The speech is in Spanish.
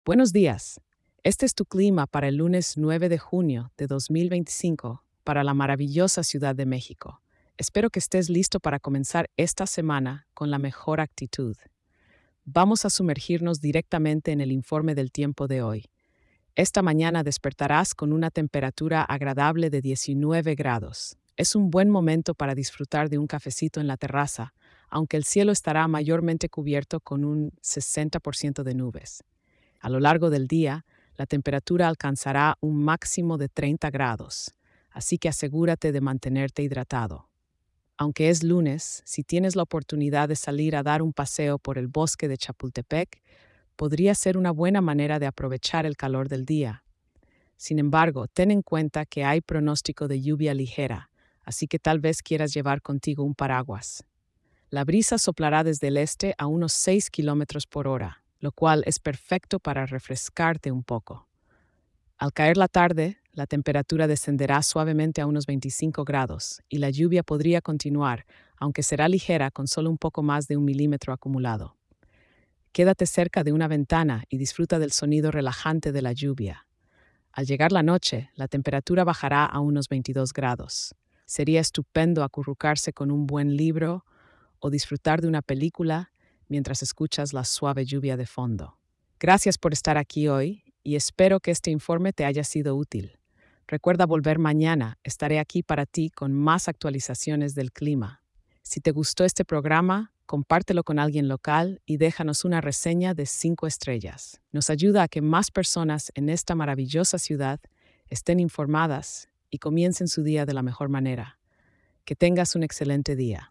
Buenos días. Este es tu clima para el lunes 9 de junio de 2025 para la maravillosa Ciudad de México. Espero que estés listo para comenzar esta semana con la mejor actitud. Vamos a sumergirnos directamente en el informe del tiempo de hoy. Esta mañana despertarás con una temperatura agradable de 19 grados. Es un buen momento para disfrutar de un cafecito en la terraza, aunque el cielo estará mayormente cubierto con un 60% de nubes. A lo largo del día, la temperatura alcanzará un máximo de 30 grados, así que asegúrate de mantenerte hidratado. Aunque es lunes, si tienes la oportunidad de salir a dar un paseo por el bosque de Chapultepec, podría ser una buena manera de aprovechar el calor del día. Sin embargo, ten en cuenta que hay pronóstico de lluvia ligera, así que tal vez quieras llevar contigo un paraguas. La brisa soplará desde el este a unos 6 kilómetros por hora, lo cual es perfecto para refrescarte un poco. Al caer la tarde, la temperatura descenderá suavemente a unos 25 grados y la lluvia podría continuar, aunque será ligera con solo un poco más de 1 milímetro acumulado. Quédate cerca de una ventana y disfruta del sonido relajante de la lluvia. Al llegar la noche, la temperatura bajará a unos 22 grados. Sería estupendo acurrucarse con un buen libro o disfrutar de una película mientras escuchas la suave lluvia de fondo. Gracias por estar aquí hoy y espero que este informe te haya sido útil. Recuerda volver mañana, estaré aquí para ti con más actualizaciones del clima. Si te gustó este programa, compártelo con alguien local y déjanos una reseña de 5 estrellas. Nos ayuda a que más personas en esta maravillosa ciudad estén informadas y comiencen su día de la mejor manera. Que tengas un excelente día.